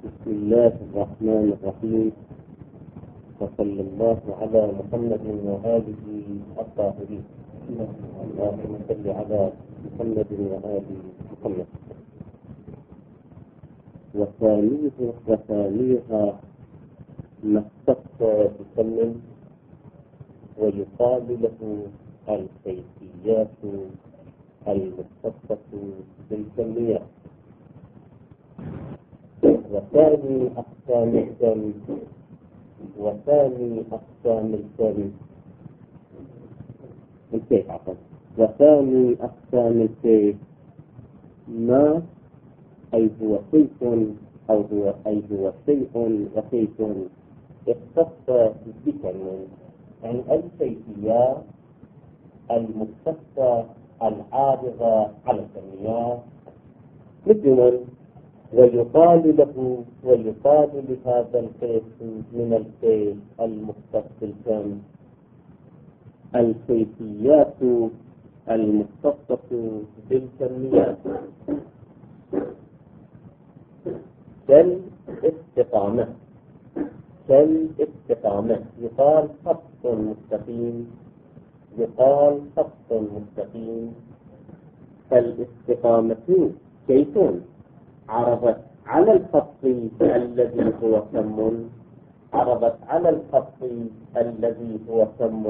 بسم الله الرحمن الرحيم، وصلى الله على محمد وآله الطاهرين. اللهم صل على محمد وآل محمد. وثانيها ما اختص بسلم، ويقال له الكيفيات المختصة بالكميات. وثاني أقسام الكيف ما أي هو كيف هو شيء وكيف اختص بكلمة، يعني الكيفيات المختصة العارضة على الكميات. مثل ويقال لهذا الكيف من الكيف المختص بالكم الكيفيات المختصة بالكميات، كالاستقامة. يقال خط مستقيم. فالاستقامة كيف عرضت على الخط الذي هو كم،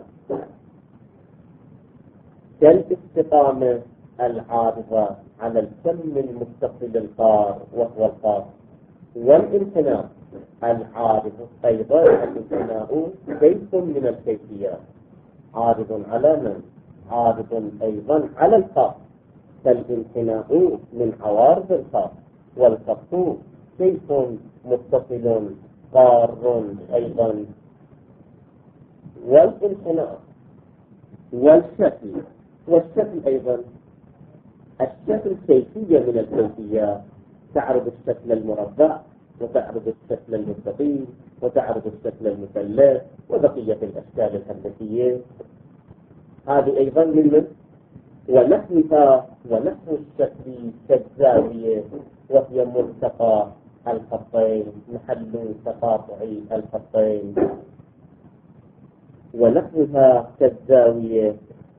كالاستقامة العارضة على الكم المتصل القار وهو القار. والامتناع العارض أيضا، الامتناع كيف من الكيفيات، عارض على من؟ عارض أيضا على القار، فالامتناع من عوارض القار، والخط كيف متصل قار أيضا. والامتناع والشكل أيضا، الشكل كيفية من الكيفيات، تعرض الشكل المربع، وتعرض الشكل المستطيل، وتعرض الشكل المثلث، وبقية الأشكال الهندسية هذه أيضا من ونحو الشكل كالزاوية، وهي ملتقى الخطين، محل تقاطع الخطين، ونحوها كالزاوية.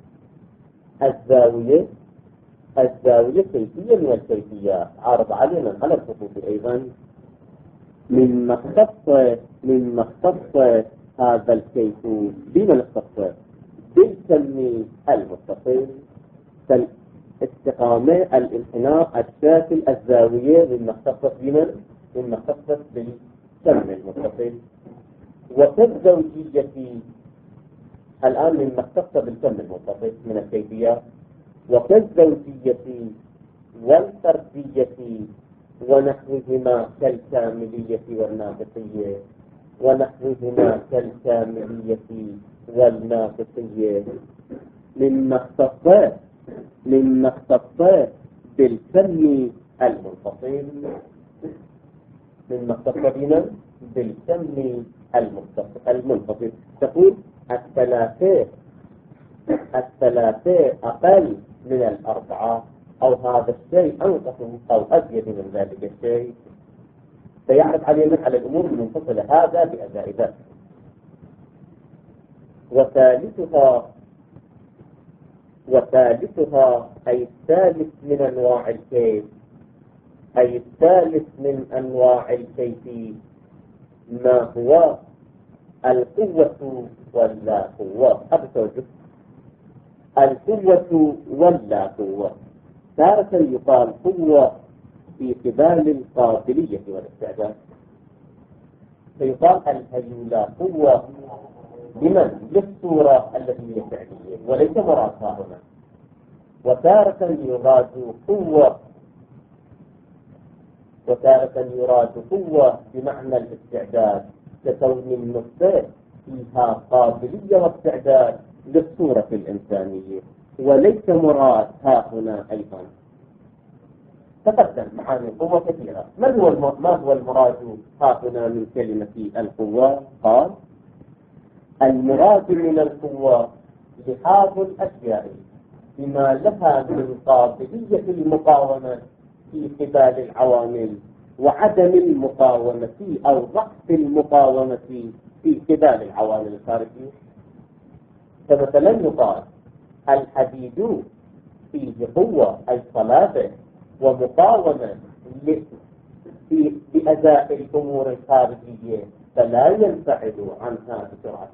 الزاوية كيفية من الكيفيات، عارض علينا على الخطوط أيضا. مما اختص هذا الكيف بمن اختص بالكم المتصل، فالاستقامة، الانحناء، الشكل، الزاوية مما اختص بالكم المتصل. وكالزوجية الآن مما اختص بالكم المتصل من الكيفيات، وكالزوجية والفردية ونحوهما كالكاملية والناقصية، مما اختص بالكم المنفصل. تقول الثلاثة أقل من الأربعة، أو هذا الشيء أنقص أو أزيد من ذلك الشيء، فيعرض علينا على الأمور المنفصلة هذا بأداء ذلك. وثالثها أي الثالث من أنواع الكيف ما هو القوة واللا قوة. هذا توجه القوة واللا قوة. تارة يقال قوة في قبال القابلية والاستعداد، فيقال الهيولى قوة لمن؟ للصورة التي هي فعلية وليس مرادها هنا. وتارة يراد قوة بمعنى الاستعداد، ككون النقطة فيها قابلية واستعداد للصورة الإنسانية، وليس مراد ها هنا أيضا. تقدم معاني القوة كثيرة. ما هو المراد ها هنا من كلمة القوة؟ قال المراد من القوة لحاظ الأشياء بما لها من قابلية المقاومة في قبال العوامل وعدم المقاومة أو ضعف المقاومة في قبال العوامل الخارجية. فمثلا يقال الحديد فيه قوة أي صلابة ومقاومة بأداء الأمور الخارجية فلا ينفعل عنها بسرعة.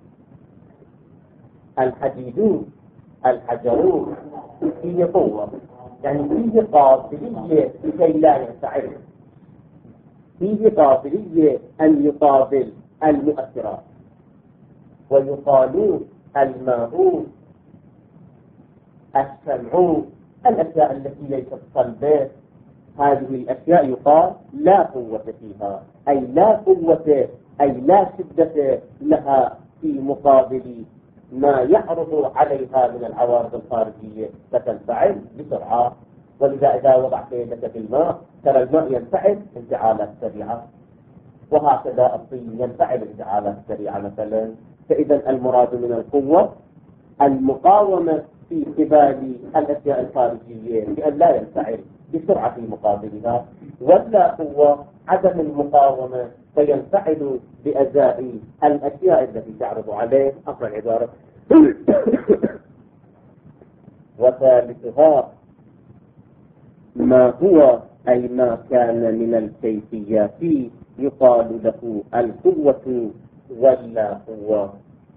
الحديد الحجر فيه قوة يعني فيه قابلية لكي لا ينفعل، فيه قابلية أن يقابل المؤثرات. ويقال الماء السمع الأشياء التي ليست صلبة، هذه الأشياء يقال لا قوة فيها، أي لا قوة أي لا شدة لها في مقابل ما يعرض عليها من العوارض الخارجية فتنفعل بسرعة. ولذا إذا وضعت يدك في الماء ترى الماء ينفعل انفعالات سريعة، وهكذا الطين ينفعل انفعالات سريعة مثلا. فإذا المراد من القوة المقاومة في قبال الأشياء الخارجية بأن لا ينفعل بسرعة في مقابلها، ولا قوة عدم المقاومة فينفعل بأزاء الأشياء التي تعرض عليه. أقرأ العبارة. وثالثها ما هو أي ما كان من الكيفيات يقال له القوة ولا قوة،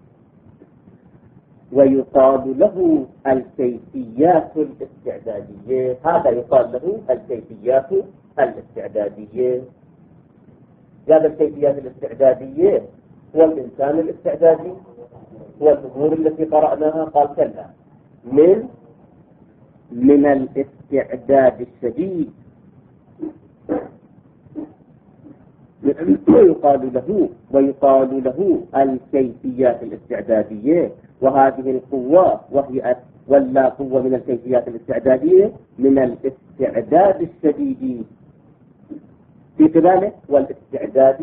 ويقال له الكيفيات الاستعدادية. هذا يقال له الكيفيات الاستعدادية. هذا الكيفيات الاستعدادية هو الإنسان الاستعدادي والأمور التي قرأناها. قال كلا من الاستعداد الشديد ويقال له الكيفيات الاستعدادية. وهذه القوة ولا قوة من الكيفيات الاستعدادية من الاستعداد الشديد في قباله، والاستعداد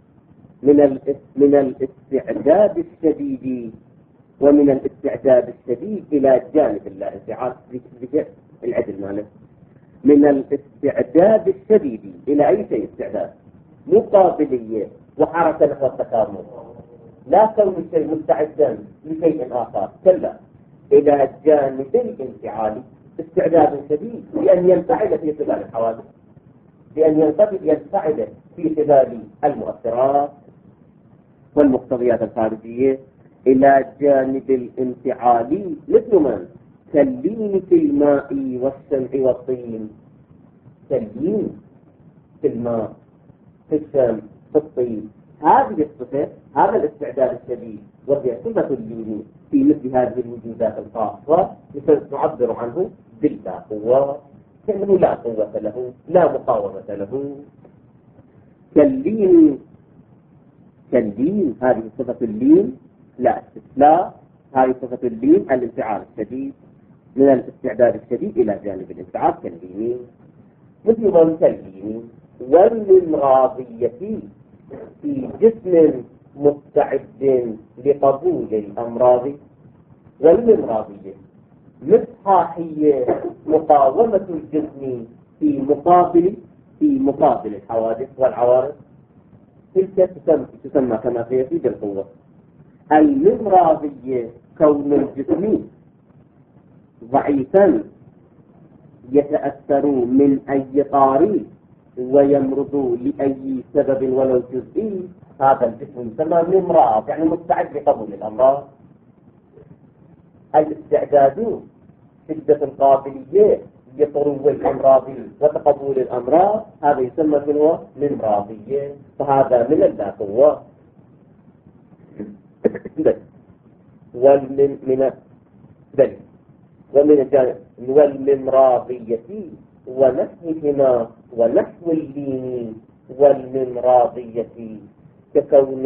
من الاستعداد الشديد ومن الاستعداد الشديد إلى جانب الله تعالى العدل ماله. من الاستعداد الشديد إلى أي شيء استعداد مقابلية وحركة نحو التكامل، لا كون الشيء مستعدا لشيء آخر، كلا إلى جانب الانفعال استعداد شديد بأن ينفعل في قبال الحوادث، بأن ينفعل في قبال المؤثرات والمقتضيات الخارجية، إلى جانب الانفعال مثل من كاللين في الماء والسمع والطين. كاللين في الماء في الشمس في الطين، هذه الصفة هذا الاستعداد الشديد وهي صفة اللين في مثل هذه الوجودات الخاصة نعبر عنه باللا قوة، كأنه لا قوة له لا مقاومة له. كاللين هذه صفة اللين، لا هذه صفة اللين الانفعال الشديد من الاستعداد الشديد إلى جانب الانفعال كاللين. مثل من كاللين والمراضية في جسم مستعد لقبول الأمراض، والمراضية مصحاحية مقاومة الجسم في مقابل الحوادث والعوارض، تلك تسمى كما سيأتي بالقوة. المراضية كون الجسم ضعيفا يتأثر من أي طار ويمرض لأي سبب ولو جزئي، هذا الجسم يسمى ممراض يعني مستعد لقبول الأمراض. الاستعداد شدة القابلية لطرو الأمراض وتقبل الأمراض، هذا يسمى منه ممراضية، فهذا من اللاقوة. والممراضية ونحوهما ونحو اللين والممراضية ككون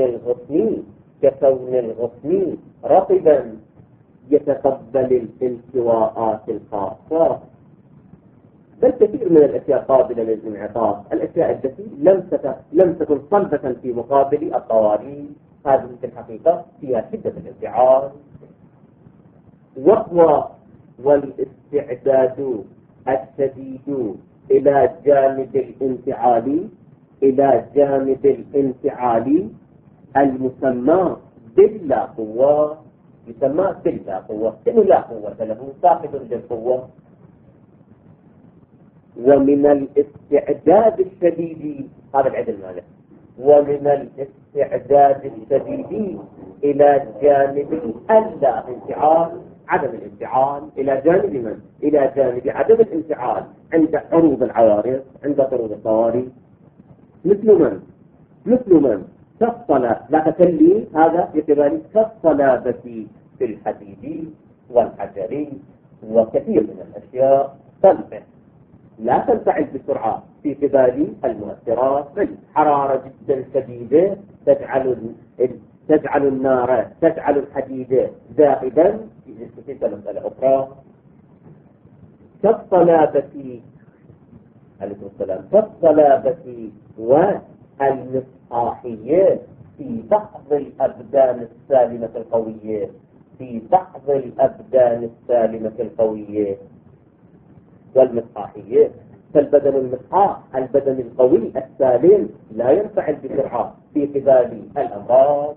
الغصن رطبا يتقبل الالتواءات الخاصة. بل كثير من الأشياء قابلة للانعطاف، الأشياء التي لم تكن صلبة في مقابل الطوارئ، هذه في الحقيقة فيها شدة الانفعال. وهو والاستعداد الشديد إلى جانب الانفعالي، إلى جانب الانفعالي المسمى باللا قوة، يسمى باللا قوة، إنه لا قوة له، ساقط للقوة. ومن الاستعداد الشديد، هذا العدل ماله، ومن الاستعداد الشديد إلى جانب اللا انفعال، عدم الانفعال، إلى جانب من؟ إلى جانب عدم الانفعال عند عروض العوارض، عند عروض الطوارئ. مثل من كالصلاة، لا تكلي هذا باعتبار كالصلابة في الحديد والحجر وكثير من الأشياء تنفع، لا تنفعل بسرعة في قبال المؤثرات، بل حرارة جدا شديدة تجعل النار، تجعل الحديد ذائبا. في مسألة أخرى كالصلابة، عليكم السلام، كالصلابة والمصحاحية في بعض الأبدان السالمة القوية، في بعض الأبدان السالمة القوية والمصحاحية. فالبدن المصحاح، البدن القوي السالم، لا ينفعل بسرعة في قبال الأمراض.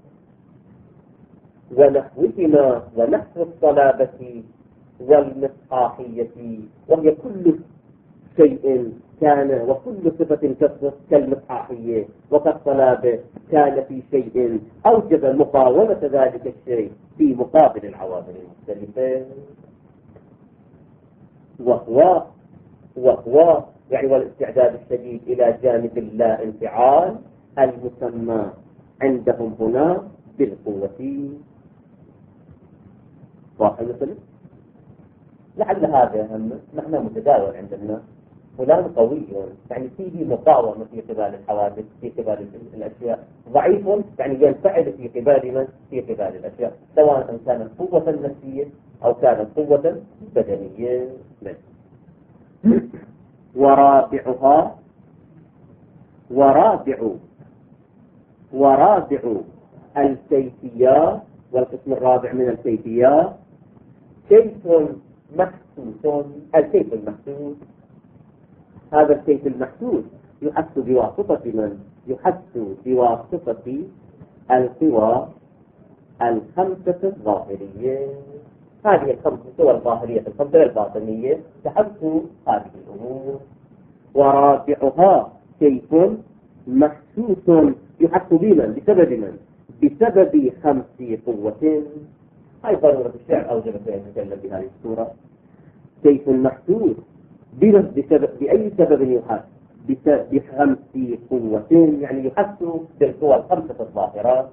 ونحوهما، ونحو الصلابة والمصحاحية، وهي كل شيء كان وكل صفة كالمصحاحية وكالصلابة كان في شيء أوجب مقاومة ذلك الشيء في مقابل العوامل المختلفة، وهو يعني والاستعداد الشديد إلى جانب اللا انفعال المسمى عندهم هنا بالقوة. واضح مثلا؟ لعل هذا هم معنى متداول عند الناس. فلان قوي يعني فيه مقاومة في قبال الحوادث، في قبال الأشياء. ضعيف يعني ينفعل في قبال من؟ في قبال الأشياء، سواء كانت قوة نفسية أو كانت قوة بدنية. ورابع الكيفيات، والقسم الرابع من الكيفيات كيف محسوس. الكيف المحسوس، هذا الكيف المحسوس يحس بواسطة من؟ يحس بواسطة القوى الخمسة الظاهرية. هذه الخمسة القوى الظاهرية الخمسة الباطنية تحس هذه الأمور. ورابعها كيف محسوس يحس بمن؟ بسبب من؟ بسبب خمس قوة. هاي ضرورة الشعر أوجبت أن نتكلم بهذه الصورة. كيف محسوس بأي سبب يحس؟ بخمس قوة، يعني يحس بالقوى الخمسة الظاهرات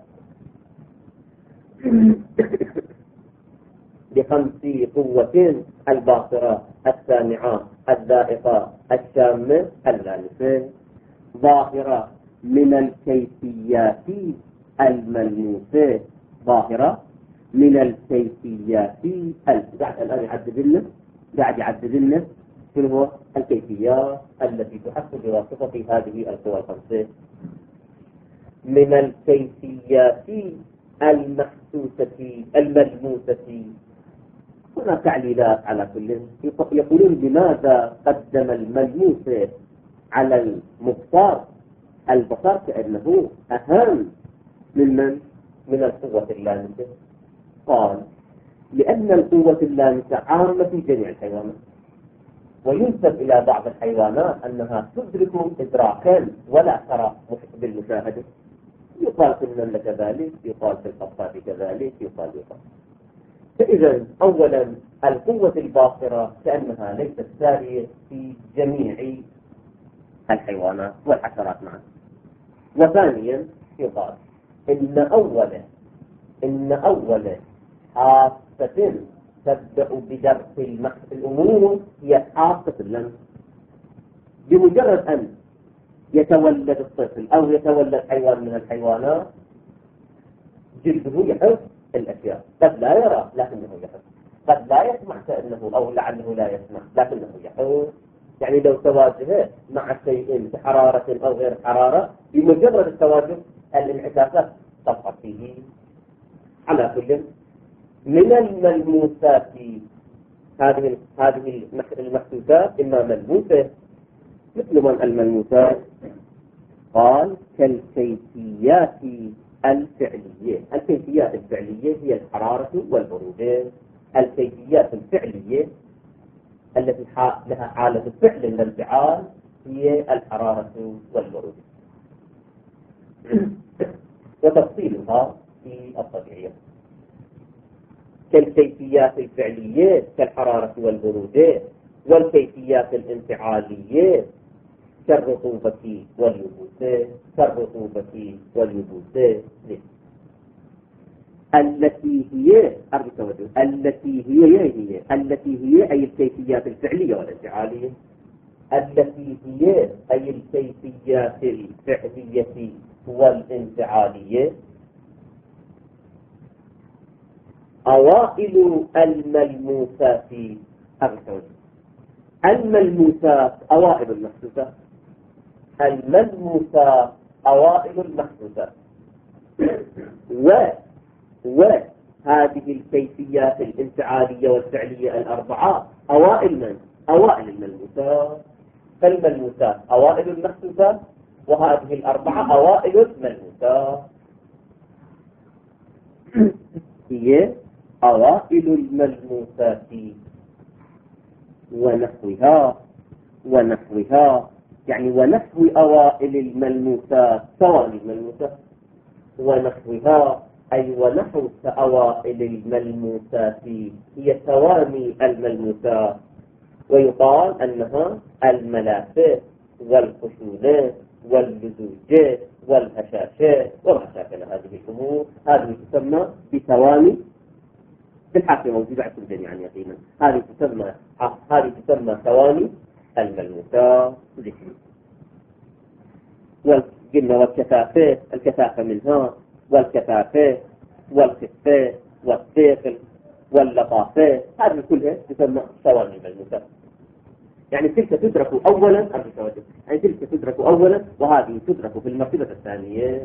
بخمس قوة: الباصرة، السامعة، الذائقة، الشامة، اللامسة. ظاهرة من الكيفيات الملموسة، ظاهرة من الكيفيات الآن قاعد يعدد لنا شنو هو الكيفيات التي تحس بواسطة هذه القوى الخمسة. من الكيفيات المحسوسة الملموسة. هنا تعليلات على كل. يقولون لماذا قدم الملموس على المبصر؟ البصر كأنه أهم من القوة اللامسة. قال لأن القوة اللامسة عامة في جميع الحيوانات، وينسب إلى بعض الحيوانات أنها تدرك إدراكا ولا ترى بالمشاهدة. يقال في النملة كذلك، يقال في القطة كذلك، يقال. فإذا أولا القوة الباصرة كأنها ليست سارية في جميع الحيوانات والحشرات معا. وثانيا يقال إن أول حاسة تبدأ بدرس الأمور هي حاسة اللمس. بمجرد أن يتولد الطفل أو يتولد حيوان من الحيوانات جلده يحس الأشياء، قد لا يرى لكنه يحس، قد لا يسمع كأنه أو لعله لا يسمع لكنه يحس. يعني لو تواجه مع شيء بحرارة أو غير حرارة، بمجرد التواجه الانعكاسات تظهر فيه. على كل من الملموسات هذه المحسوسات إما ملموسة مثل من الملموسات قال كالكيفيات الفعلية. الكيفيات الفعلية هي الحرارة والبرودة. الكيفيات الفعلية التي لها حالة فعل الانفعال هي الحرارة والبرودة، وتفصيلها في الطبيعية. كالكيفيات الفعلية كالحرارة والبرودة، والكيفيات الانفعالية كالرطوبة واليبوسة. التي هي أي الكيفيات الفعلية والانفعالية. التي هي أي الكيفيات الفعلية والانفعالية أوائل الملموسات. الملموسات أوائل المحسوسات. الملموسات أوائل المحسوسات. وهذه الكيفيات الانفعالية والفعلية الأربعة أوائل من؟ أوائل الملموسات. فالملموسات أوائل المحسوسات، وهذه الأربعة أوائل الملموسات. هي أوائل الملموسات ونحوها يعني ونحو أوائل الملموسات ثواني الملموسات، ونحوها أي ونحو أوائل الملموسات هي ثواني الملموسات. ويقال أنها الملافات والخشونات واللزوجات والهشاشات وما شاكل هذه الأمور. هذه تسمى بثواني، في الحاكم موجودة عندكم جميعا يقينا. هذه تسمى ثواني الملموسات. قلنا والكثافات، الكثافة منها والكثافات والخفات والثقل واللطافات، هذه كلها تسمى ثواني الملموسات. يعني تلك تدرك أولا تلك تدرك أولا وهذه تدرك في المرتبة الثانية.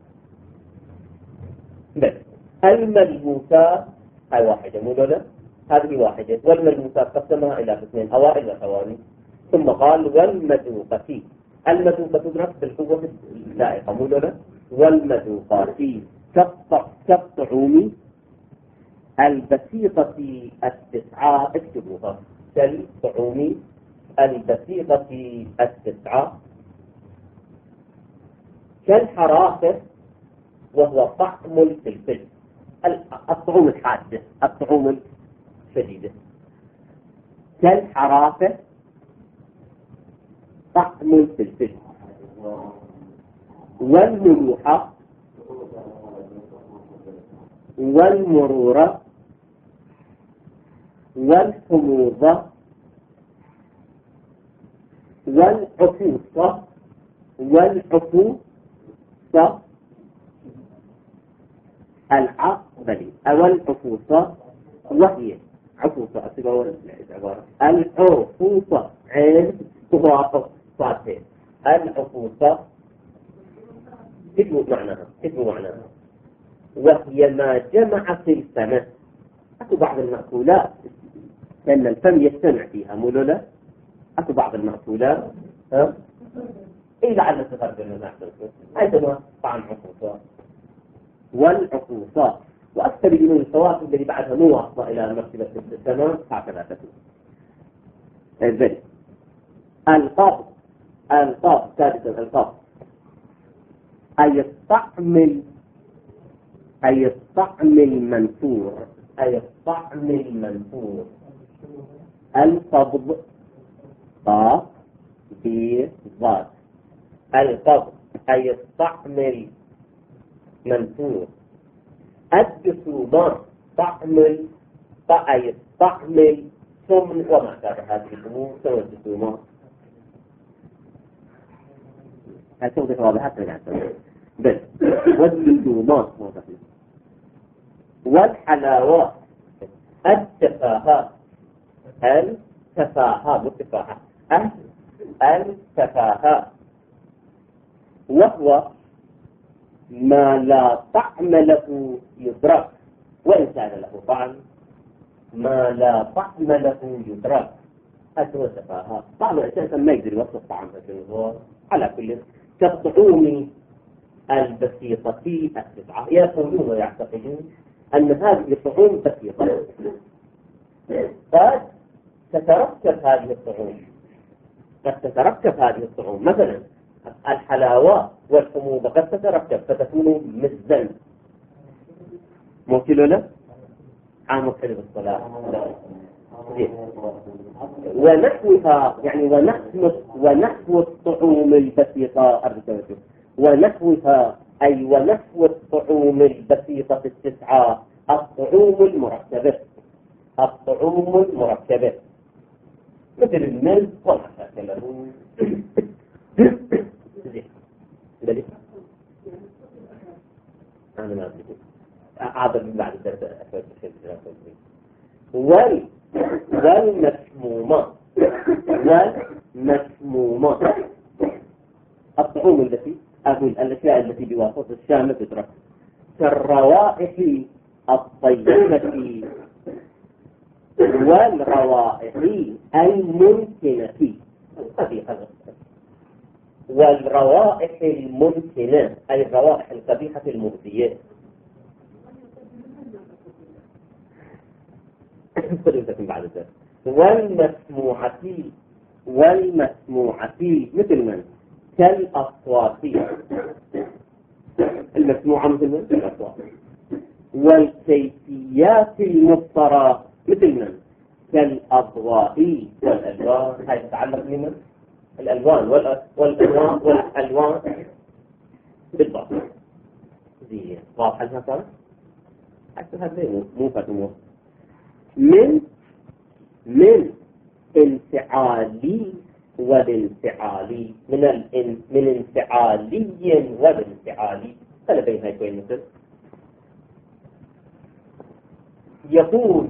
بس الملموسات هاي واحدة مو لا هذه واحدة. والملموسات قسمها إلى قسمين أوائل وثواني. ثم قال والمذوقة. المذوقة تدرك بالقوة اللائقة مو لا. والمذوقات كالطعوم البسيطة التسعة. اكتبوها كالطعوم البسيطة التسعة. كالحرافة وهو طعم الفلفل. الطعوم الحادة، الطعوم الشديدة. كالحرافة طعم الفلفل. والملوحة والمرورة والحموضة والعفوصة العقبلي أو العفوصة. وهي عفوصة العفوصة عين صادين. العفوصة كتبوا معناها وهي ما جمع في الفم. أكو بعض المأكولات لأن الفم يجتمع فيها مو لا. أكو بعض المأكولات إيه لعل تقدر أيضا طعم عفوصة والعفوصات. وأكثر من الفواكه اللي بعدها مو واصلة إلى مرتبة السماء هكذا تكون. ذلك القبض ثالثا القبض أي الطعم المنثور. القبض قاف بضاد. القبض أي الطعم المنثور. الجسومات أي الطعم السمن وما شابه هذه الأمور. سوى الجسومات هل واضحات بس. والجسومات والحلاوات. التفاهات وهو ما لا طعم له يدرك وإن كان له طعم. ما لا طعم له يدرك هو سفاهات. بعض الأساسا ما يقدر يوصف طعم هو على كل كالطعوم البسيطة السبعة، يقولون ويعتقدون أن هذه الطعوم بسيطة، قد تتركب هذه الطعوم مثلا الحلاوات والحموضة قد تتركب فتكون مزن موكل له عام مختلف الصلاة ونحوها، يعني ونحو الطعوم البسيطة ونحوها، أي ونحو الطعوم البسيطة التسعة الطعوم المركبة مثل الملح وما شاكله. أنا ما أدري أعظم من بعد الدرس والمسمومات الطعوم الأشياء التي بواسطة الشامة تدرك كالروائح الطيبة والروائح الممكنة والروائح الممكنة، أي الروائح القبيحة المؤذية. بعد ذلك والمسموعة مثل من كالأصوات، المسموعة مثل من كالأصوات، والكيفيات المضطرة مثل من كالأضواء والألوان. هاي تتعلق بمن الألوان والألوان بالضبط. دي واضحة المسألة؟ حتى هذا مو فتمور من انفعالي والانفعالي، من انفعالي والانفعالي. فلا بين هاي كوين مثل يقول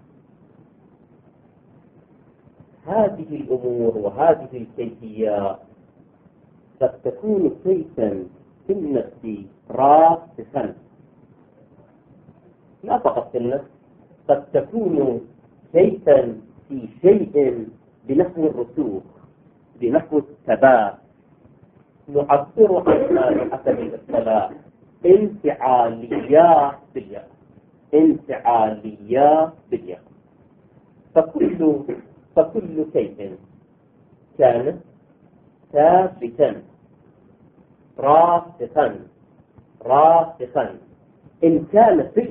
هذه الأمور وهذه الكيفيات قد تكون كيفا في النفس راسخا، لا فقط في النفس، قد تكون كيفا في شيء بنحو الرسوخ، بنحو الثبات. نعبر عنها بحسب الاصطلاح انفعاليات بالياء. فكل كيف كان ثابتا راسخا إن كان في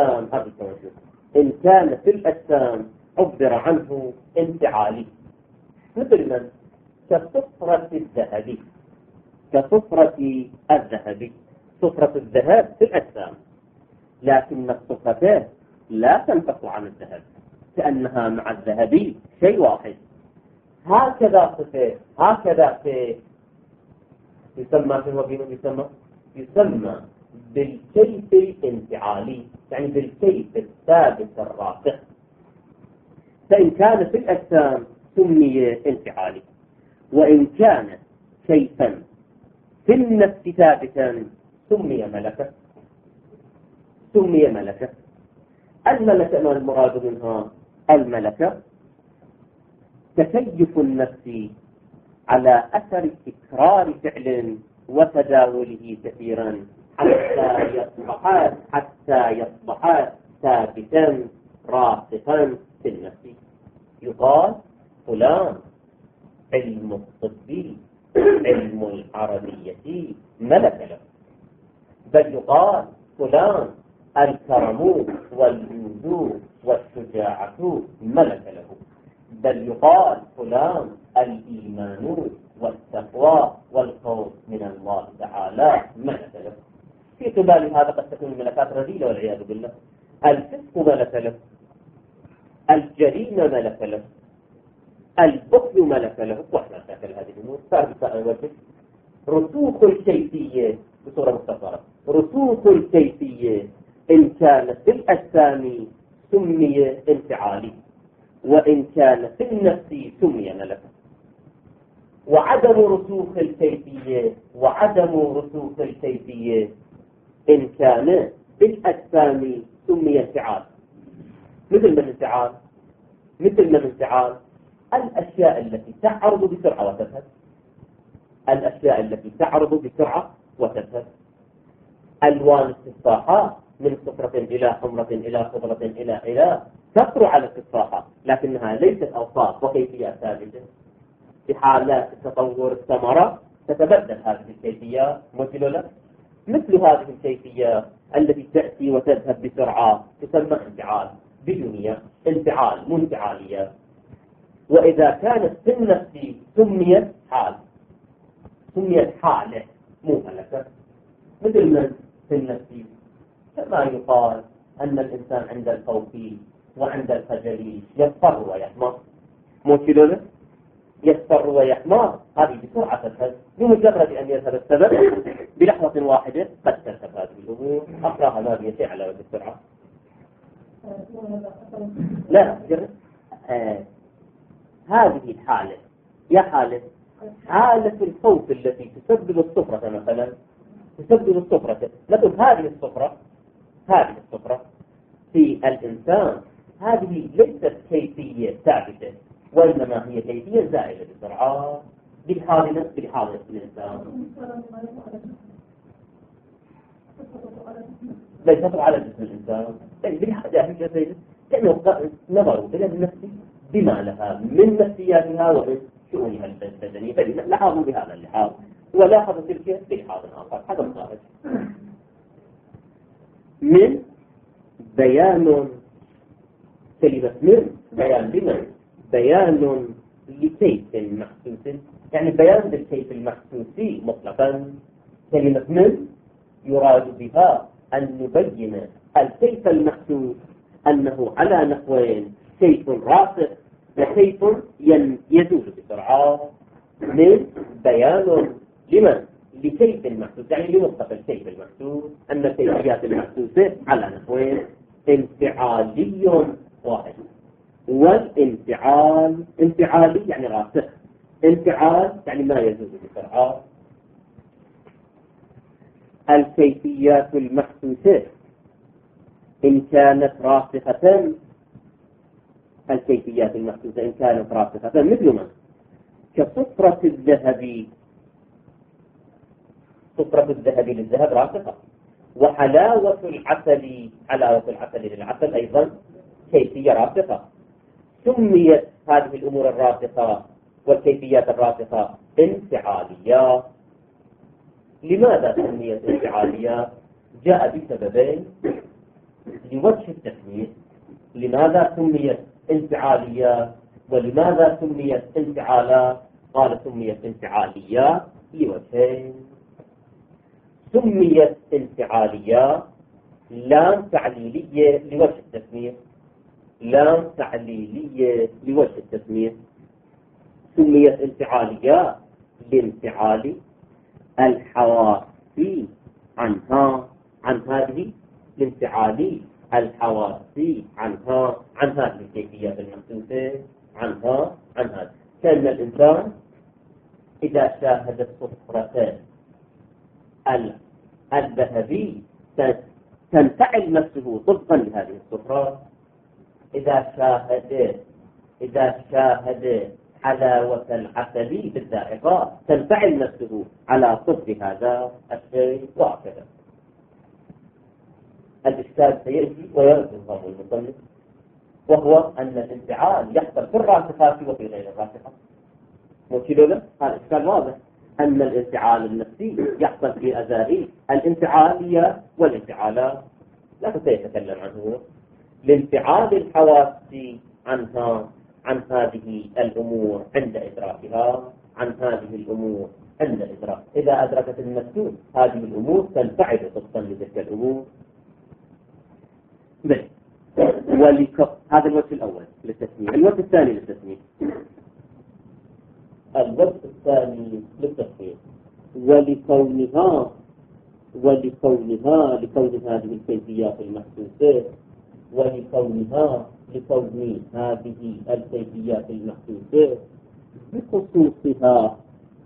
الأجسام عبر عنه انفعالي، مثل من كصفرة الذهب. صفرة الذهب في الأجسام، لكن الصفتان لا تنفك عن الذهب، كأنها مع الذهب شيء واحد. هكذا صفة، هكذا في يسمى في الوبين يسمى بالكيف الانفعالي، يعني بالكيف الثابت الراسخ. فإن كان في الأجسام سمي انفعالي، وإن كان كيفا في النفس ثابتا سمي ملكة. الملكة ما المراد منها؟ الملكة تكيف النفس على أثر تكرار فعل وتداوله كثيرا حتى يصبح ثابتا راسخا في النفس. يقال فلان علم الطب علم العربية ملك له، بل يقال فلان الكرم والجود والشجاعة ملك له، بل يقال فلان الإيمان والتقوى والخوف من الله تعالى ملك له. في قبال هذا قد تكون الملكات رذيلة والعياذ بالله. الفسق ملك له، الجريمة ملك له، البخل ملك له، وإحنا نتأكل هذه الأمور. رسوخ الكيفية بصورة مختصرة، رسوخ الكيفية إن كان في الأجسام سمي انفعالي، وإن كان في النفس سمي ملكا. وعدم رسوخ الكيفية إن كان في الأجسام سمي انفعال. مثل من انفعال الأشياء التي تعرض بسرعة وتذهب، الأشياء التي تعرض بسرعة وتذهب. ألوان التفاحات من صفرة إلى حمرة إلى خضرة إلى تطر على التفاحة، لكنها ليست أوصاف وكيفيات ثابتة. في حالات تطور الثمرة تتبدل هذه الكيفيات، مثل هذه الكيفية التي تأتي وتذهب بسرعة تسمى انفعال بدونية، انفعال منفعالية. وإذا كانت في النفس سميت حال، سميت حالة مو ملكة. مثل من في النفس كما يقال أن الإنسان عند الخوف وعند الخجل يصفر ويحمر، مو كذا؟ يصفر ويحمر، هذه بسرعة تذهب بمجرد أن يذهب السبب بلحظة واحدة قد تذهب هذه الأمور. أقرأها ما بي شيء على وجه السرعة. لا هذه الحالة يا حالة الخوف التي تسبب الصفرة، مثلا تسبب الصفرة. لكن هذه الصفرة في الإنسان هذه ليست كيفية ثابتة، وإنما هي كيفية زائدة بسرعة بالحاضنة الإنسان. ليس تطر على جسم الإنسان، كأنه نظروا إلى النفس بما لها من نفسياتها ومن شؤونها البدنية، فلاحظوا بهذا اللحاظ ولاحظوا تلك بلحاظ آخر. هذا الخارج من بيان كلمة من بيان لمن بيان لكيف محسوس، يعني بيان للكيف المحسوسي مطلقا. كلمة من يراد بها أن نبين الكيف المحسوس أنه على نحوين، كيف راسخ وكيف يزول بسرعة. من بيان لمن لكيف المحسوس، يعني لمطلق الكيف المحسوس، أن الكيفيات المحسوسة على نحوين: انفعالي واحد، والانفعال انفعالي يعني راسخ، انفعال يعني ما يزول بسرعة. الكيفيات المحسوسة إن كانت راسخة، الكيفيات المحسوسة إن كانت راسخة مثل ما كصفرة الذهب، صفرة الذهب للذهب راسخة، وحلاوة العسل، حلاوة العسل للعسل أيضا كيفية راسخة. سميت هذه الأمور الراسخة والكيفيات الراسخة انفعاليات. لماذا سميت انفعاليات؟ جاء بسببين لوجه التسمية. لماذا سميت انفعاليات ولماذا سميت انفعالات؟ قال سميت انفعاليات لوجهين. سميت انفعاليات لام تعليلية لوجه التسمية، لام تعليلية لوجه التسمية. سميت انفعاليات لانفعال الحواس عنها، عن هذه الانفعالي الحواس عنها، عن هذه الكيفيات المحسوسة عنها، عن هذا. كان الإنسان إذا شاهد الصفرة الذهبي تنفعل نفسه طبقا لهذه الصفرة. إذا شاهد حلاوة العسل بالذائقة تنفعل نفسه على طبق هذا الشيء، وهكذا. الإشكال سيأتي ويرد الله المصنف، وهو أن الانفعال يحصل في الراسخات وفي غير الراسخات. وكذا هذا الإشكال واضح، أن الانفعال النفسي يحصل في أزائي الانفعالية والانفعالات، لا سيتكلم عنه. لانفعال الحواس عنها، عن هذه الأمور عند إدراكها، عن هذه الأمور عند إدراك. إذا أدركت النفس هذه الأمور تنفعل طبقا لتلك الأمور. هذا الوجه الأول للتسمية. الوجه الثاني للتسمية، لكون هذه الكيفيات المحسوسة، لكون هذه الكيفيات المحسوسة بخصوصها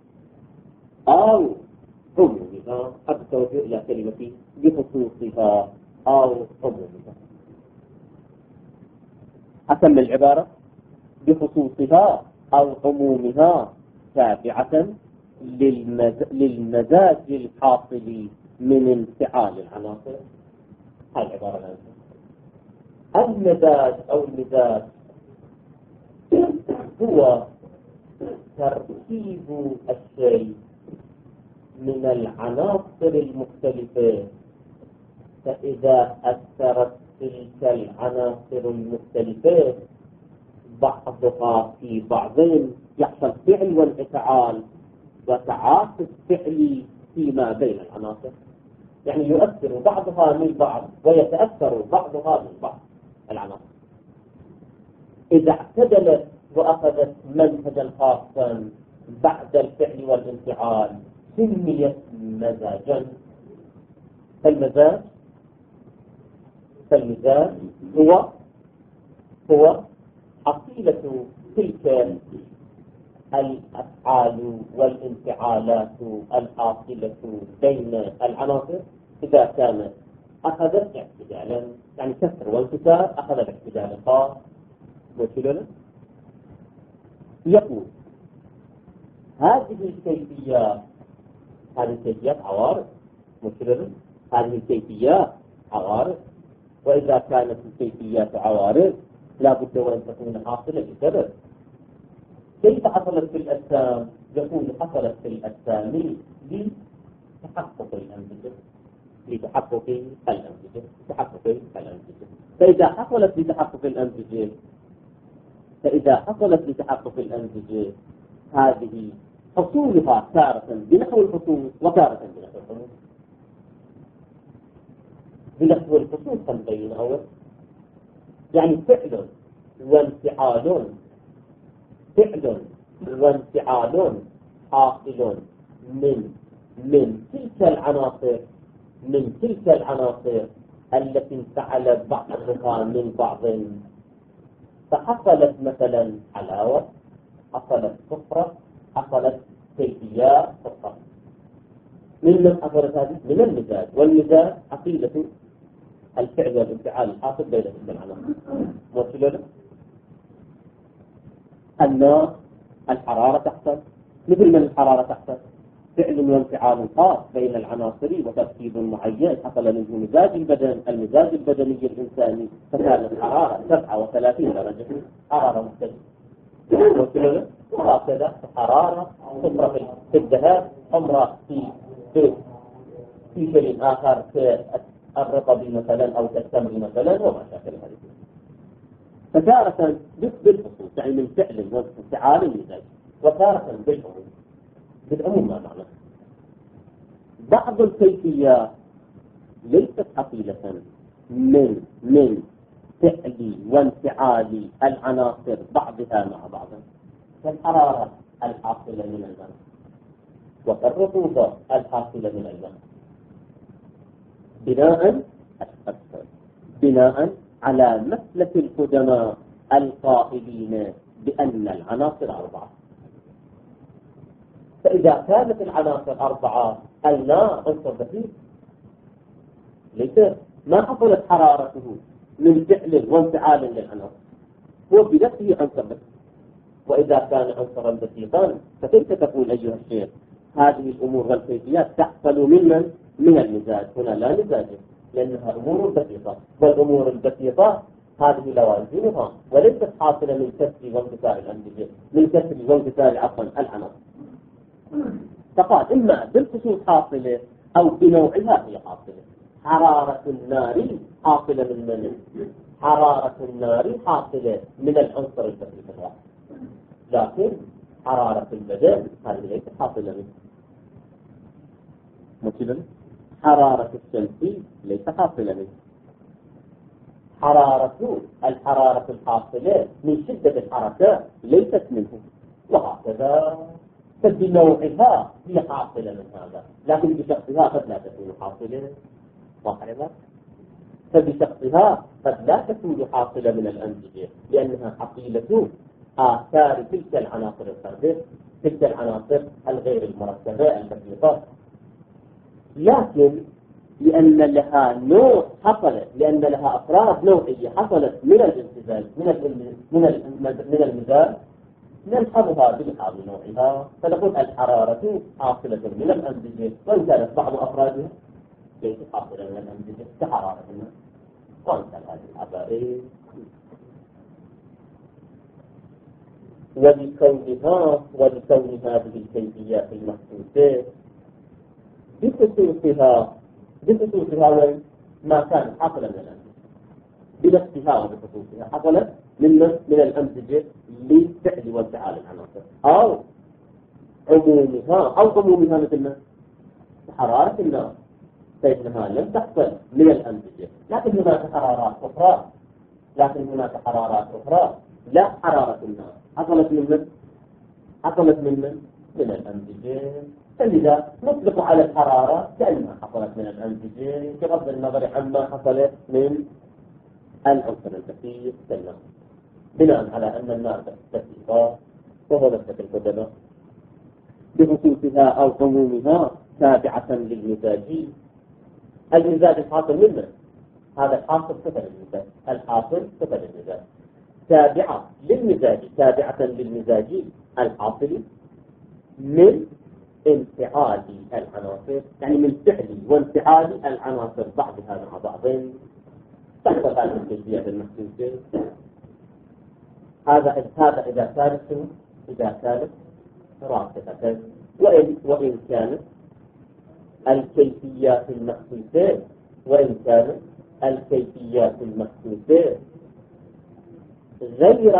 أو عمومها. حتى توجه إلى كلمة بخصوصها أو عمومها. أكمل العبارة: بخصوصها أو عمومها تابعة للمزاج الحاصل من انفعال العناصر. هاي العبارة الآن. المزاج أو المزاج هو تركيب الشيء من العناصر المختلفة، فإذا أثرت تلك العناصر المختلفة بعضها في بعض يحصل فعل وانفعال وتعاطف فعلي فيما بين العناصر، يعني يؤثر بعضها من بعض ويتأثر بعضها من بعض العناصر. إذا اعتدلت وأخذت منهجا خاصا بعد الفعل والانفعال سميت مزاجا. فالمزاج هو حصيلة تلك الأفعال والانفعالات الحاصلة بين العناصر إذا كانت أخذت اعتدالا، يعني كسر وانكسار أخذت اعتدالا خاص. وكذا يقول هذه الكيفيات عوارض، وكذا هذه الكيفيات عوارض، وإذا كانت الكيفيات عوارض لا بد وأن تكون حاصلة بسبب. كيف حصلت في الأجسام؟ يقول حصلت في الأجسام لتحقق الأنسجة، فإذا حصلت لتحقق الأنسجة هذه حصولها تارة بنحو الحصول وتارة بنحو الحصول. بنحو الحصول تنبين أول، يعني فعل وانفعال حاصل من تلك العناصر التي انفعلت بعضها من بعض، فحصلت مثلا حلاوة، حصلت صفرة، حصلت كيفيات صفرة. من حصلت هذه؟ من المزاج، والمزاج حصيلة الفعل والانفعال الحاصل بين تلك العناصر. موصل النار، الحرارة تحصل، مثل من الحرارة تحصل فعل وانفعال خاص بين العناصر وتركيب معين حصل منه مزاج البدن، المزاج البدني الإنساني، فكانت الحرارة 37 درجة حرارة مختلفة، وهكذا حرارة صفرة في الذهب، حمرة في شيء آخر كالرطب مثلا أو كالتمر مثلا وما شابه ذلك. فتارة بالخصوص يعني من فعل وانفعال المزاج، وتارة بالعموم ما معنى. بعض الكيفيات ليست حصيلة من فعل وانفعال العناصر بعضها مع بعض، كالحرارة الحاصلة من الماء وكالرطوبة الحاصلة من الماء، بناء على مسلك القدماء القائلين بأن العناصر 4. فإذا كانت العناصر 4 الماء عنصر بسيط ليس ما حصلت حرارته من فعل وانفعال للعناصر، هو بنفسه عنصر بسيط. وإذا كان عنصرا بسيطا فكيف تقول أيها الشيخ هذه الأمور والكيفيات تحصل من المزاج؟ هنا لا مزاج، لأنها أمور بسيطة، والأمور البسيطة هذه لوازمها وليست حاصلة من كسر وانكسار الأنسجة، من كسر وانكسار عفوا العناصر. فقال إما بالخصوص حاصلة أو بنوعها هي حاصلة. حرارة النار حاصلة من حرارة النار حاصلة من العنصر البسيط الواحد، لكن حرارة البدن هذه ليست حاصلة منه. مثلا حرارة الشمس ليست حاصلة منه. الحرارة الحاصلة من شدة الحركة ليست منه، وهكذا. فبنوعها هي حاصلة من هذا، لكن بشخصها قد لا تكون حاصلة. صحيح؟ فبشخصها قد لا تكون حاصلة من الأنسجة، لأنها حصيلة آثار تلك العناصر الفردية، تلك العناصر الغير المركبة البسيطة. لكن لأن لها نوع حصلت، لأن لها أفراد نوعية حصلت من الامتزاج من المزاج، نلحظها بلحاظ نوعها، فنقول الحرارة حاصلة من الأنسجة، وإن كانت بعض أفرادها ليست حاصلة من الأنسجة كحرارة الماء، وأمثال هذه العبائر. ولكون هذه الكيفيات المحسوسة بخصوصها ما كان حاصلا من الأنسجة، بنفسها وبخصوصها حصلت من الأنسجة للفعل وانفعال العناصر، أو عمومها مثل حرارة النار، فإنها لم تحصل من الأنسجة، لكن هناك حرارات أخرى لا حرارة النار حصلت من الأنسجة، فلذا نطلق على الحرارة كأنها حصلت من الأنسجة بغض النظر عما حصلت من العنصر الكثير كالنار، بناء على أن النار تكثيفات وهو نفس القدماء بخصوصها أو عمومها تابعة للمزاج. المزاج الحاصل منه، هذا الحاصل صفة للمزاج، الحاصل صفة للمزاج، تابعة للمزاج الحاصل من انفعال العناصر، يعني من فعل وانفعال العناصر بعضها مع بعض تحت هذه الكيفية المحسوسة. هذا إذا كانت راسخة، وإن كانت الكيفيات المحسوسة غير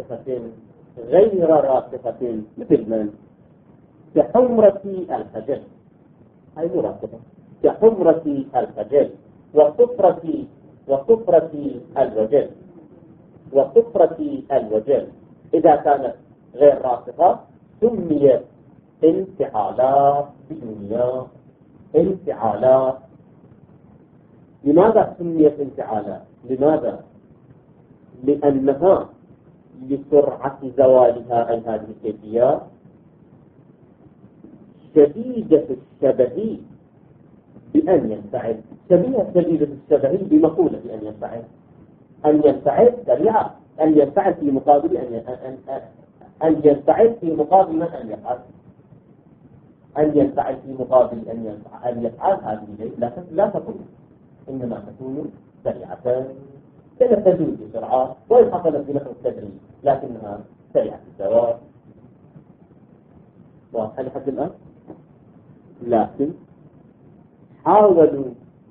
راسخة مثل من كحمرة الخجل، هاي مو راسخة، كحمرة الخجل وصفرة الوجل، إذا كانت غير راسخة سميت انفعالات بدونية. انفعالات، لماذا سميت انفعالات؟ لماذا؟ لأنها لسرعة زوالها، أي هذه الكيفيات شديدة الشبه بأن ينفعل، شديدة الشبه بمقولة بأن ينفعل، أن ينفعل سريعة، أن ينفعل في مقابل أن ينفعل في مقابل من أن يفعل، أن ينفعل في مقابل أن يفعل، هذه لا تكون، إنما تكون سريعة، كانت تزول بسرعة وإن حصلت بنحو التدريج لكنها سريعة الزوال. واضح لحد الآن؟ لكن حاولوا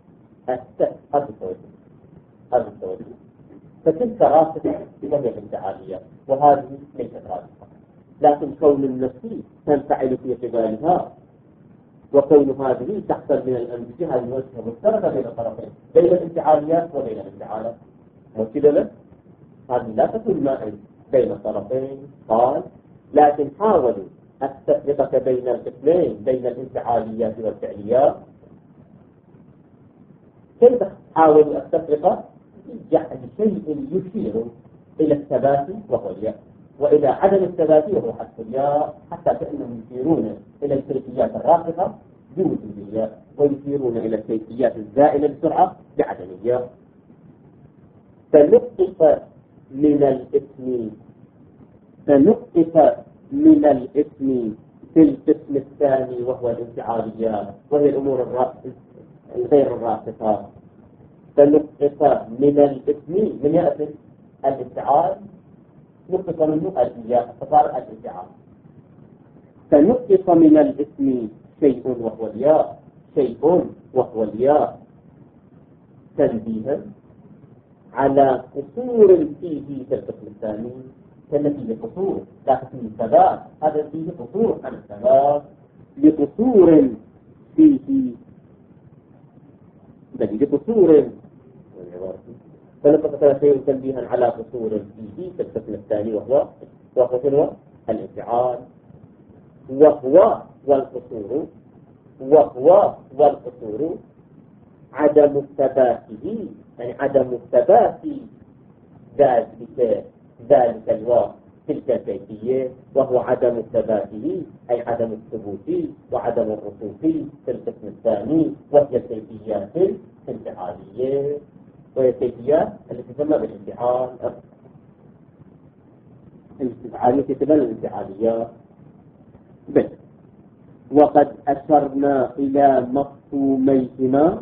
التوجه، فتلك راسخة وهي الانفعالية، وهذه ليست راسخة، لكن كون النفس تنفعل في قبالها وكون هذه تحصل من الأنسجة، هذه وجهة مشتركة بين الطرفين، بين الانفعاليات وبين الانفعالات، وكذا لا، هذه لا تكون مائل بين الطرفين قال، لكن حاولوا التفرقة بين الاثنين، بين الانفعاليات والفعليات. كيف حاولوا التفرقة؟ جعل شيء يشير إلى الثبات وهو الياء، وإلى عدم الثبات وهو حذف الياء، حتى كأنهم يشيرون إلى الكيفيات الراسخة بوجود الياء، ويشيرون إلى الكيفيات الزائلة بسرعة بعدم الياء. فنقف من الاسم في القسم الثاني وهو الانفعاليات، وهي الأمور غير الراسخة. فنقف من الاسم، من يأتي الانفعال نقف منه الياء فصار الانفعال. فنقف من الاسم شيء وهو الياء تنبيها على قصور فيه في القسم الثاني، فيه قصور لا فيه ثبات، هذا فيه قصور عن الثبات، لقصور فيه لقصور، فنقف شيء تنبيها على قصور فيه في القسم الثاني وهو الانفعال، وهو والقصور عدم ثباته، يعني عدم ثبات ذلك الواقع تلك الكيفية، وهو عدم ثباته أي عدم الثبوت وعدم الرسوخ في القسم الثاني، وهي الكيفيات الانفعالية، وهي الكيفيات التي تسمى بالانفعال. الانفعالية تتبنى الانفعاليات بل وقد أشرنا إلى مفهوميهما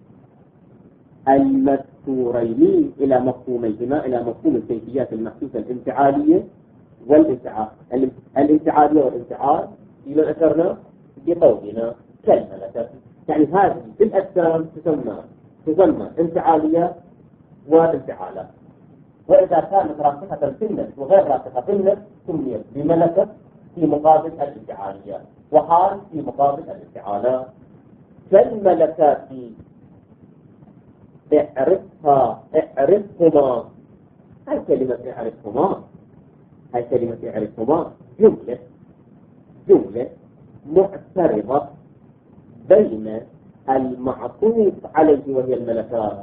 المذكورين إلى مفهوم الكيفيات المحسوسة الانفعالية والانفعال. الانفعالية والانفعال فيما أشرنا بقولنا كالملكة، يعني هذه في الأجسام تسمى انفعالية وانفعالات، وإذا كانت راسخة في النفس وغير راسخة في النفس سميت بملكة في مقابل الانفعاليات وحال في مقابل الانفعالات. كالملكات اعرفهما. هاي كلمة اعرفهما جملة معترضة بين المعطوف عليه وهي الملكات،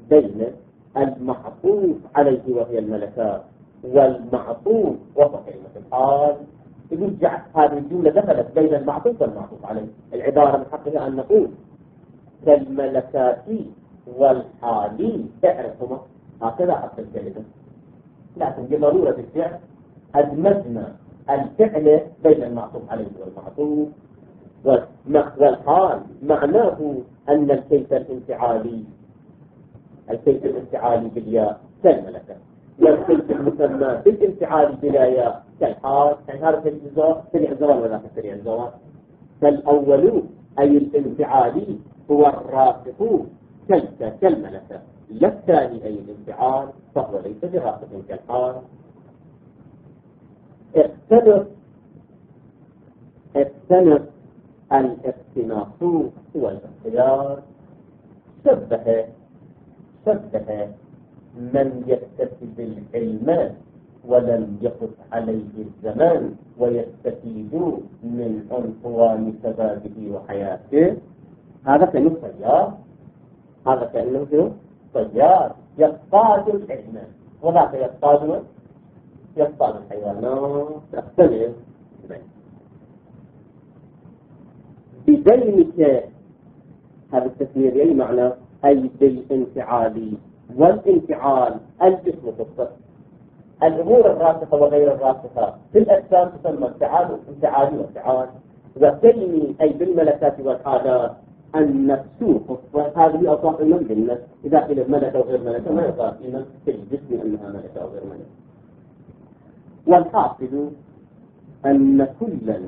والمعطوف وهو كلمة الحال. يقول هذه الجملة دخلت بين المعطوف والمعطوف عليه. العبارة من حقها أن نقول كالملكات والحال تعرفهما، هكذا حق الكلمة. لكن بضرورة الفعل أدمجنا الفعل بين المعطوف عليه والمعطوف، والحال معناه أن الكيف الانفعالي بالياء كالملكة، والكيف المسمى بالانفعال بلا ياء كالحال. يعني هذا سريع الزوال ولا سريع الزوال. فالأول أي الانفعالي هو الراسخ كالملكة، لا الثاني أي الانفعال فهو ليس براسخ كالحال. اقتنص الاقتناص هو الاختيار. شبه من يكتسب العلم ولم يقف عليه الزمان ويستفيد من عنفوان شبابه وحياته. هذا كأنه طيار يصطاد العلم، وذاك يصطاد الحيوانات. تختلف بدينك. هذا التسمير يعني معنى أي بالانفعال والانفعال الجسم خصوصا. الأمور الراسخة وغير الراسخة في الأجسام تسمى انفعالي وانفعال. وكلمي أي بالملكات والحالات النفس خصوصا. هذه أوصاف المن بالنفس. إذا قيل ملكة وغير ملكة ما يقال في الجسم أنها ملكة أو غير ملكة. والحاصل أن كلا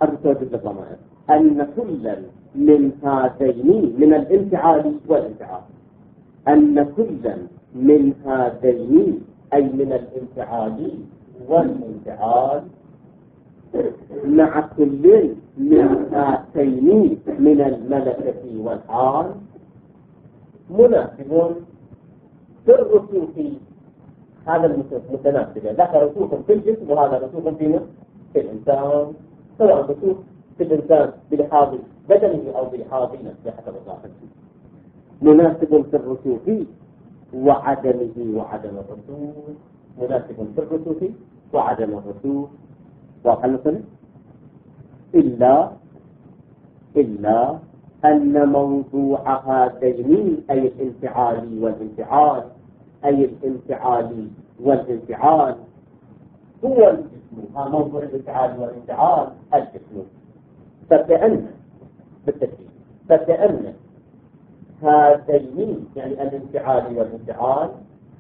من هذين من الانفعال والانفعال، أن كلا من هذين أي من الانفعال والانفعال مع كل من هاتين من الملكة والحال مناسب في الرسوخ. هذا المتناسب، ذاك رسوخ في الجسم وهذا رسوخ في الإنسان، سواء رسوخ في الإنسان بلحاظ بدنه أو بلحاظ نفسه حسب ظاهره. مناسب في الرسوخ وعدمه وعدم الرسوخ. مناسب في الرسوخ وعدم الرسوخ. واضح مثلا إلا أن موضوع هذين أي الانفعال والانفعال هو الجسم. موضوع الانفعال والانفعال الجسم. فكأن هذين يعني الانفعال والانفعال،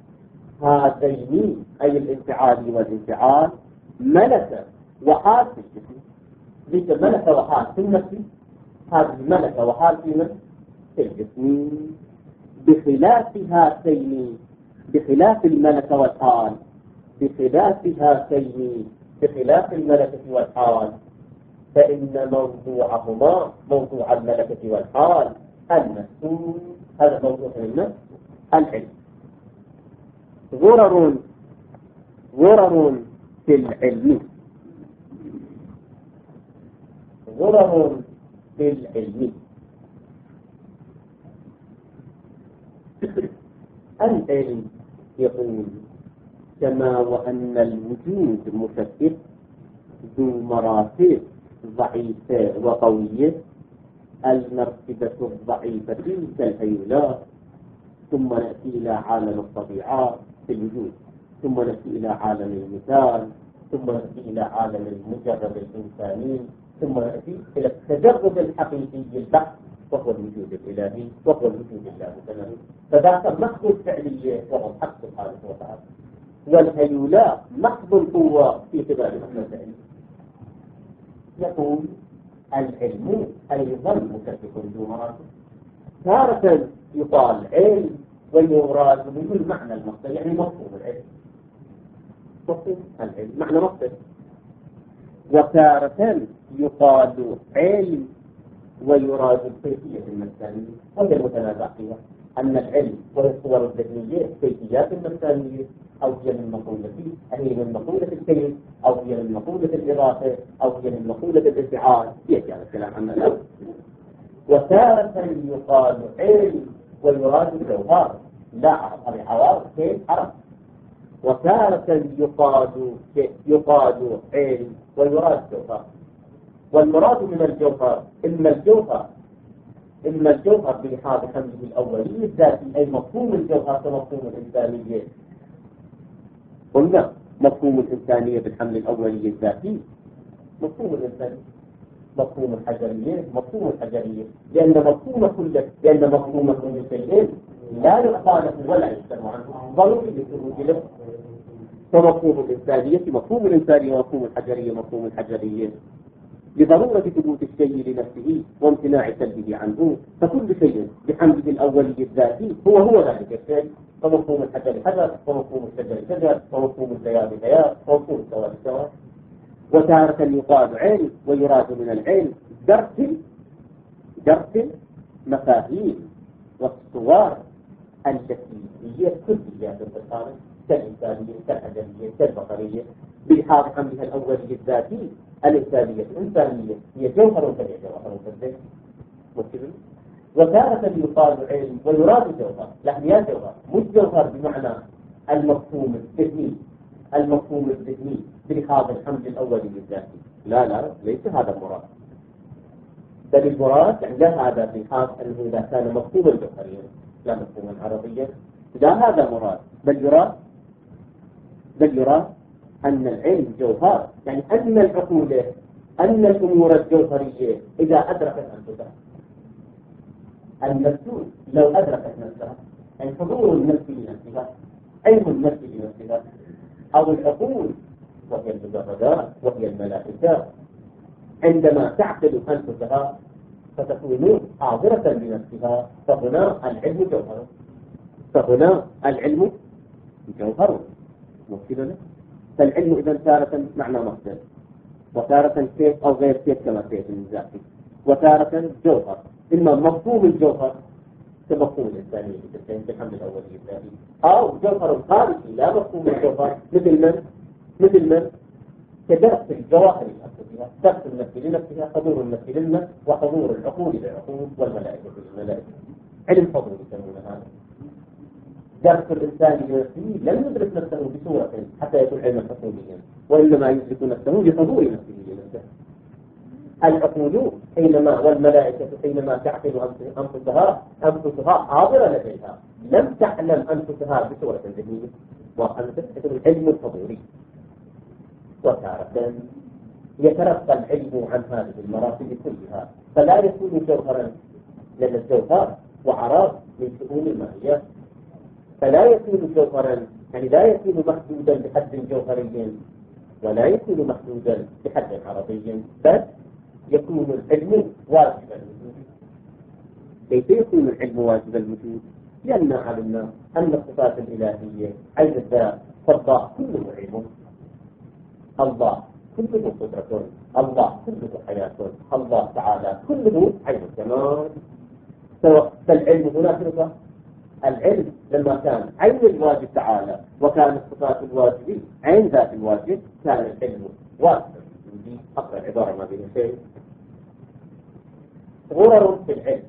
هذين أي الانفعال والانفعال ملكة وحال في الجسم. ذيك ملكة وحال في النفس، هذه ملكة وحال في الجسم. بخلاف هاتين، بخلاف الملكة والحال، بخلاف الملكة والحال، فإن موضوعهما موضوع الملكة والحال النفس. هذا موضوع النفس العلم. غرر في العلم. العلم يقول كما وأن الوجود مشكك ذو مراتب ضعيفة وقوية. المرتبة الضعيفة كالهيولات، ثم نأتي إلى عالم الطبيعات في الوجود، ثم نأتي إلى عالم المثال، ثم نأتي إلى عالم المجرد الإنساني، ثم نأتي إلى التجرد الحقيقي البحث وهو الوجود الإلهي وهو الوجود اللامتناهي. فذاك محض الفعلية وهو الحق سبحانه وتعالى، والهيولاء محض القوة في خلال الفعل. يقول العلم أيضا مكتف ذو مراتب، تارة يقال علم ويراد من معنى المصدر، يعني مفهوم العلم، مفهوم العلم معنى مصدر. وتارة يقال علم ويراد الكيفية المكانية، وهي المتنازع فيها، أن العلم وهي الصور الذهنية كيفيات المكانية، أو هي من مقولة هي من مقولة الكيف، أو هي من مقولة الإضافة، أو هي من مقولة الانفعال، يأتي على الكلام عنها الأول. وتارة يقال علم ويراد الجوهر، لا عرب هذه عوارض كيف عرب. وتارة يقال علم ويراد جوهر، والمراد من الجوهر إما الجوهر بلحاظ حمله الأولي الذاتي، أي مفهوم الجوهر كمفهوم الإنسانية. قلنا مفهوم الإنسانية بالحمل الأولي الذاتي، مفهوم الإنسانية، مفهوم الحجرية، مفهوم الحجرية، لأن مفهوم كل شيء لا يعطى له ولا يستمع عنه، ضروري للخروج له. فمفهوم الإنسانية مفهوم الإنسانية، ومفهوم الحجرية مفهوم الحجرية، لضرورة ثبوت الشيء لنفسه وامتناع سلبه عنه. فكل شيء بحمله الأولي الذاتي هو ذلك الشيء. فمفهوم الحجر حجر، ومفهوم الشجر شجر، ومفهوم البياض بياض، ومفهوم السواد سواد. وتارة يقال علم ويراد من العلم درس مفاهيم والصور التي هي كليات الخارج، كالإنسانية كالحجرية كالبصرية، بلحاظ حملها الأولي الذاتي. الإنسانية هي جوهر فهي جوهر كالذات مكتب. وتارة يقال علم ويراد جوهر، لا هي جوهر، مش جوهر بمعنى المفهوم الذهني بلحاظ الحمل الأولي الذاتي، لا ليس هذا المراد. بل المراد لا هذا بلحاظ أنه إذا كان مفهوما جوهريا لا مفهوما عربيا، لا هذا مراد، بل يراد أن العلم جوهر، يعني أن الأمور الجوهرية إذا أدركت أنفسها، النفس لو أدركت نفسها، يعني حضور النفس لنفسها، علم النفس لنفسها، أو العقول وهي المجردات وهي الملائكة عندما تعقل أنفسها فتكون حاضرة لنفسها، فهنا العلم جوهر ممكن. فالعلم إذا تارة معنى مصدر، وتارة كيف أو غير كيف كما كيف الذاتي، وتارة جوهر، إما مفهوم الجوهر كمفهوم الإنساني بالحمل الأولي الذاتي، أو جوهر خارجي لا مفهوم الجوهر مثل من كدرس الجواهر لنفسها، درس النفس لنفسها، حضور النفس للنفس، وحضور العقول للعقول، والملائكة للملائكة. علم حضور يسمونه هذا. درس الإنسان لنفسه لم يدرك نفسه بصورة حتى يكون علما حقوليا، وإنما يدرك نفسه بحضور نفسه لنفسه. العقول والملائكة حينما تعقل أنفسها حاضرة لديها، لم تعلم أنفسها بصورة ذهنية، وأنت العلم الحضوري. وتارة يترقى العلم عن هذه المراتب كلها، فلا يكون جوهرا، لأن الجوهر وعراض من شؤون الماهية، فلا يكون جوهرا، يعني لا يكون محدودا بحد جوهري، ولا يكون محدودا بحد عرضي، بل يكون العلم واجب الوجود. كيف يكون العلم واجب الوجود؟ لأننا علمنا أن الصفات الإلهية عين الذات، فالله كله علم، الله كله قدرة، الله كله حياة، الله تعالى كله عين الكمال. فالعلم هنا صفة. العلم لما كان عين الواجب تعالى، وكان الصفات الواجبة عين ذات الواجب، كان العلم واجب. أقرأ عبارة ما بين شيء. غرر في العلم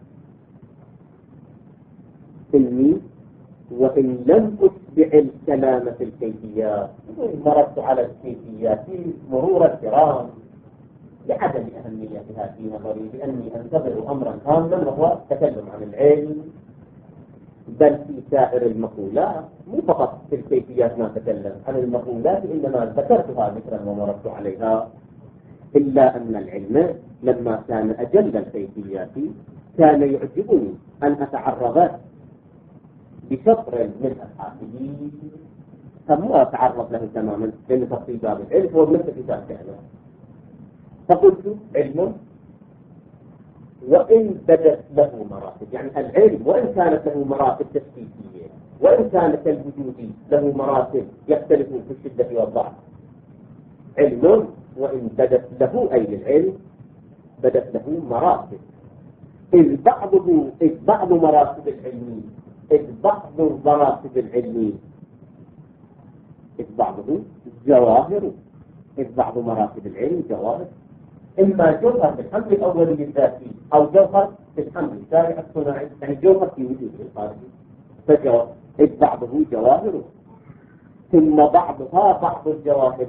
علمي، وإن لم أتبع الكلام في الكيفيات، مررت على الكيفيات مرور الكرام لعدم أهميتها في نظري، بأني أنتظر أمرا هاما وهو تكلم عن العلم بل في سائر المقولات، مو فقط في الكيفيات ما تكلم عن المقولات، إنما ذكرتها ذكرا ومررت عليها. إلا أن العلم لما كان أجل الكيفيات كان يعجبني أن أتعرض بشطر من أبحاثه، فما أتعرض له تماما، لأن تفصيل باب العلم هو مثل كتاب كامل. فقلت علم وإن بدت له مراتب، يعني العلم وإن كانت له مراتب تثبيتية، وإن كانت الوجود له مراتب يختلف في الشدة والضعف، علم وإن بدت له أي العلم بدت له مراتب، إذ بعض مراتب العلم إذ بعضه جواهر، إذ بعض مراتب العلم جواهر، إما جوهر في الحمل الأولي الذاتي أو جوهر في الحمل الشارع الصناعي، يعني جوهر في وجود الخارجي، إذ بعضه جواهر، ثم بعضها بعض الجواهر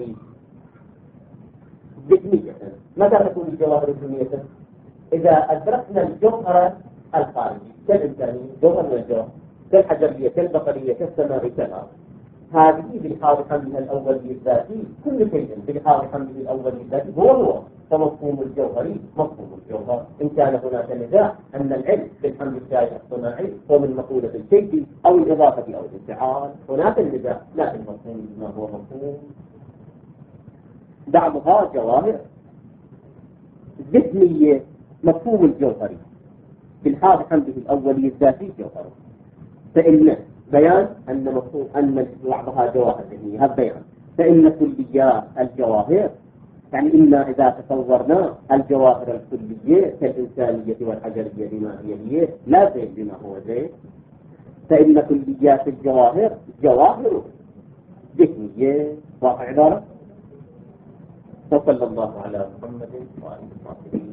ذهنية. متى تكون الجواهر ذهنية؟ إذا أدركنا الجوهر الخارجي كالإنسانية، جوهر من الجوهر كالحجرية كالبقرية كالسماء كالأرض، هذه بحال حملها الأولي الذاتي، كل شيء بحال حمله الأولي الذاتي هو فمفهوم الجوهري مفهوم الجوهر. إن كان هناك نزاع أن العلم بالحمل الشائع الصناعي هو من مقولة الكيف أو الإضافة أو الانفعال، هناك النزاع، لكن مفهوم ما هو مفهوم. بعضها جواهر ذهنية، مفهوم الجوهري بالحال حمله الأولي الذاتي جوهر، فإن بيان أن بعضها جواهر ذهنية، هذا بيان. فإن كليات الجواهر، يعني إنا إذا تصورنا الجواهر الكلية كالإنسانية والحجرية بما هي لا زين بما هو زين، فإن كليات الجواهر جواهر ذهنية. واضح عبارة؟ وصلى الله على محمد وآله وصحبه.